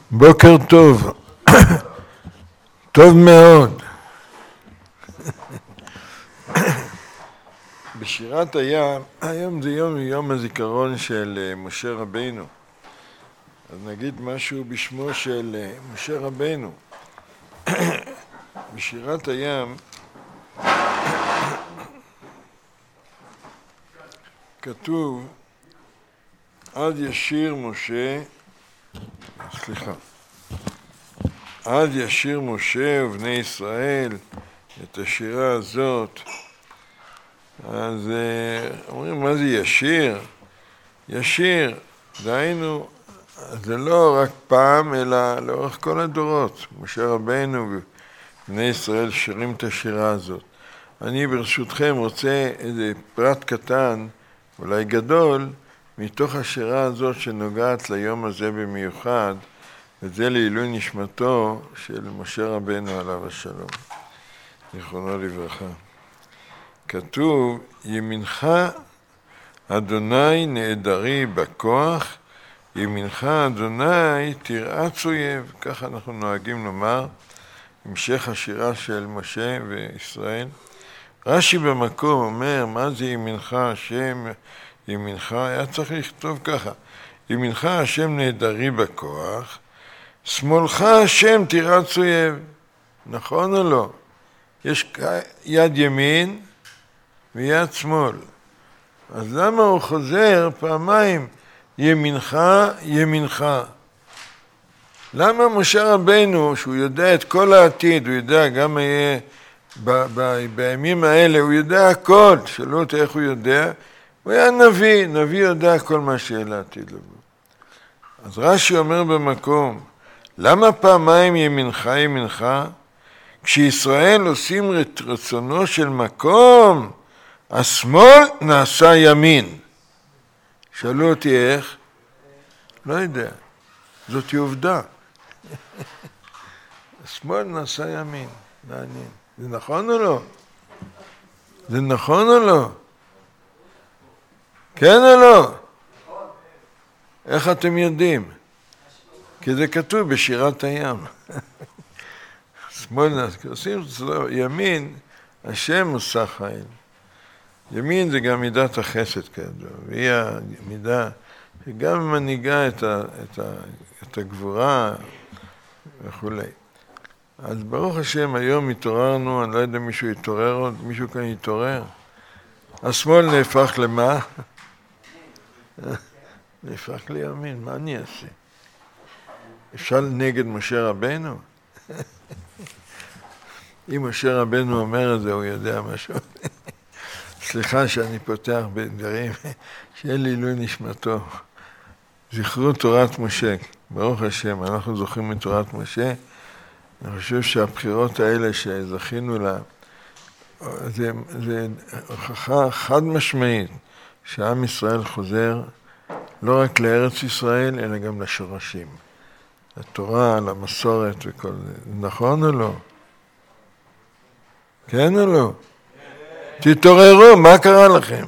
בוקר טוב, טוב מאוד. בשירת הים, היום זה יום הזיכרון של משה רבינו. אז נגיד משהו בשמו של משה רבינו. בשירת הים כתוב, עד ישיר משה, עד ישיר משה ובני ישראל את השירה הזאת. אז אומרים, מה זה ישיר? ישיר, דהיינו, זה לא רק פעם, אלא לאורך כל הדורות. משה רבינו ובני ישראל שרים את השירה הזאת. אני ברשותכם רוצה איזה פרט קטן, אולי גדול, מתוך השירה הזאת שנוגעת ליום הזה במיוחד, וזה לעילוי נשמתו של משה רבינו עליו השלום, זיכרונו לברכה. כתוב, ימינך אדוני נעדרי בכוח, ימינך אדוני תרעץ אויב. ככה אנחנו נוהגים לומר, המשך השירה של משה וישראל. רש"י במקום אומר, מה זה ימינך השם, ימינך, היה צריך לכתוב ככה, ימינך השם נעדרי בכוח, שמאלך השם תרעץ אויב. נכון או לא? יש יד ימין ויד שמאל. אז למה הוא חוזר פעמיים ימינך, ימינך? למה משה רבינו, שהוא יודע את כל העתיד, הוא יודע גם מה יהיה בימים האלה, הוא יודע הכל, שאלו אותי איך הוא יודע, הוא היה נביא, נביא יודע כל מה שיהיה לעתיד לבוא. אז רש"י אומר במקום, למה פעמיים ימינך ימינך? כשישראל עושים רצונו של מקום, השמאל נעשה ימין. שאלו אותי איך? לא יודע. זאת עובדה. השמאל נעשה ימין. מעניין. זה נכון או לא? זה נכון או לא? כן או לא? איך אתם יודעים? כי זה כתוב בשירת הים. שמאל עושים ימין, השם עושה חיל. ימין זה גם מידת החסד כזו, והיא המידה שגם מנהיגה את הגבורה וכו'. אז ברוך השם, היום התעוררנו, אני לא יודע מישהו יתעורר עוד, מישהו כאן יתעורר. השמאל נהפך למה? נהפך לימין, מה אני אעשה? אפשר נגד משה רבינו? אם משה רבינו אומר את זה, הוא יודע משהו. סליחה שאני פותח בדברים, שיהיה לי עילוי נשמתו. זכרו תורת משה, ברוך השם, אנחנו זוכרים את תורת משה. אני חושב שהבחירות האלה שזכינו לה, זה הוכחה חד משמעית, שעם ישראל חוזר לא רק לארץ ישראל, אלא גם לשורשים. לתורה, למסורת וכל זה. נכון או לא? כן או לא? תתעוררו, מה קרה לכם?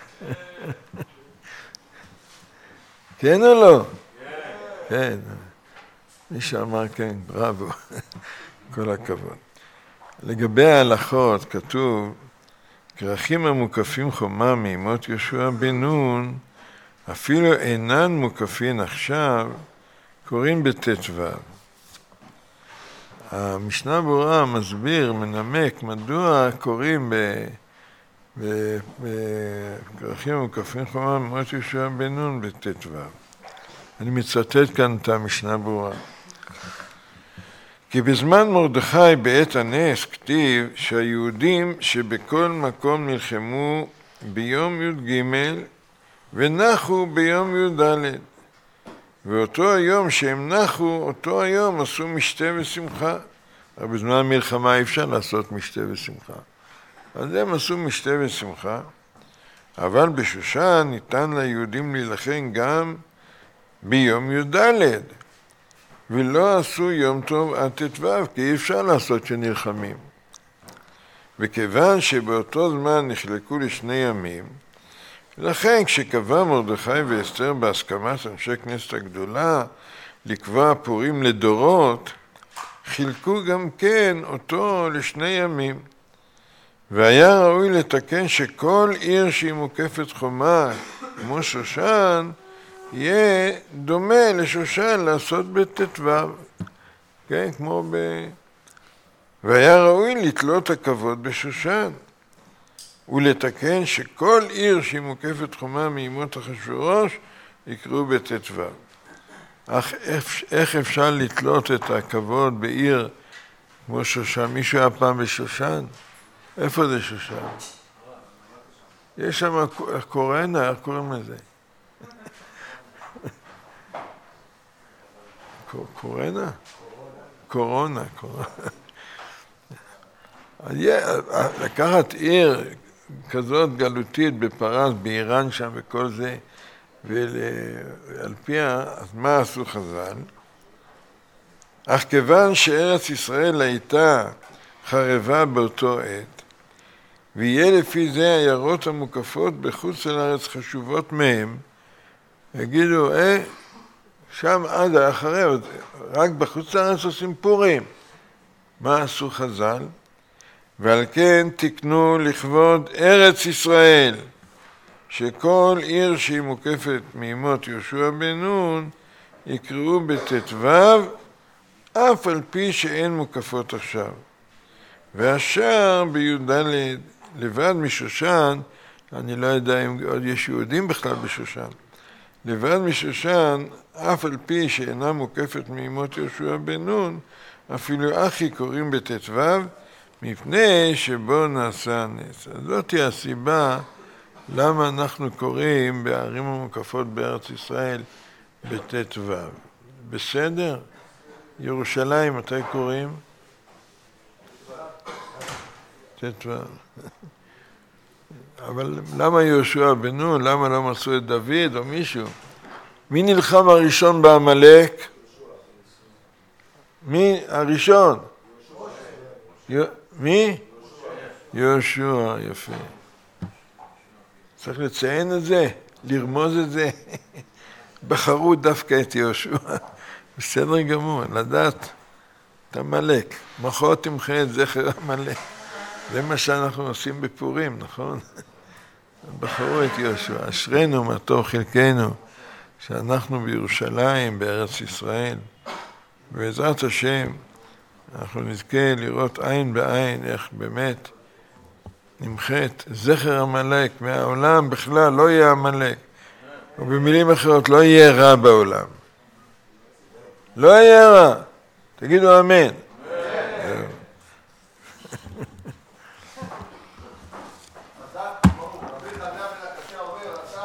כן או לא? כן. מי שאמר כן, בראבו. כל הכבוד. לגבי ההלכות כתוב, כרכים המוקפים חומה מימות יהושע בן נון, אפילו אינן מוקפין עכשיו, קוראים בט"ו. המשנה ברורה מסביר, מנמק, מדוע קוראים בכרכים המוקפים חומה מימות יהושע בן נון בט"ו. אני מצטט כאן את המשנה ברורה. כי בזמן מרדכי בעת הנס כתיב שהיהודים שבכל מקום נלחמו ביום י"ג ונחו ביום י"ד. ואותו היום שהם נחו, אותו היום עשו משתה ושמחה. אבל בזמן המלחמה אי אפשר לעשות משתה ושמחה. אז הם עשו משתה ושמחה, אבל בשושן ניתן ליהודים להילחם גם ביום י"ד. ולא עשו יום טוב עד ט"ו, כי אי אפשר לעשות שנלחמים. וכיוון שבאותו זמן נחלקו לשני ימים, לכן כשקבע מרדכי ואסתר בהסכמת אנשי כנסת הגדולה לקבוע פורים לדורות, חילקו גם כן אותו לשני ימים. והיה ראוי לתקן שכל עיר שהיא מוקפת חומה, כמו שושן, יהיה דומה לשושן לעשות בט"ו. כן, כמו והיה ראוי לתלות הכבוד בשושן, ולתקן שכל עיר שהיא מוקפת חומה מימות אחשוורוש, יקראו בט"ו. אך איך אפשר לתלות את הכבוד בעיר כמו שושן? מישהו היה פעם בשושן? איפה זה שושן? יש שם קורנה, איך קוראים לזה? קורנה? קורונה. לקחת עיר כזאת גלותית בפרס, באיראן שם וכל זה, ועל פיה, אז מה עשו חז"ל? אך כיוון שארץ ישראל הייתה חרבה באותו עת, ויהיה לפי זה העיירות המוקפות בחוץ לארץ חשובות מהם, יגידו, שם עד האחרי, רק בחוץ לארץ עושים פורים. מה עשו חז"ל? ועל כן תקנו לכבוד ארץ ישראל, שכל עיר שהיא מוקפת מימות יהושע בן נון, יקראו בט"ו, אף על פי שאין מוקפות עכשיו. והשאר בי"ד לבד משושן, אני לא יודע אם עוד יש יהודים בכלל בשושן, לבד משושן, אף על פי שאינה מוקפת מימות יהושע בן נון, אפילו אחי קוראים בט"ו, מפני שבו נעשה הנס. אז זאת היא הסיבה למה אנחנו קוראים בערים המוקפות בארץ ישראל בט"ו. בסדר? ירושלים, מתי קוראים? ט"ו. אבל למה יהושע בן נון? למה לא מצאו את דוד או מישהו? מי נלחם הראשון בעמלק? מי הראשון? מי? יהושע, יפה. צריך לציין את זה, לרמוז את זה. בחרו דווקא את יהושע. בסדר גמור, לדעת את עמלק. מחר תמחה את זכר עמלק. זה מה שאנחנו עושים בפורים, נכון? בחרו את יהושע. אשרינו מה טוב חלקנו, שאנחנו בירושלים, בארץ ישראל. בעזרת השם, אנחנו נזכה לראות עין בעין איך באמת נמחת זכר עמלק מהעולם. בכלל לא יהיה עמלק, ובמילים אחרות לא יהיה רע בעולם. לא יהיה רע. תגידו אמן.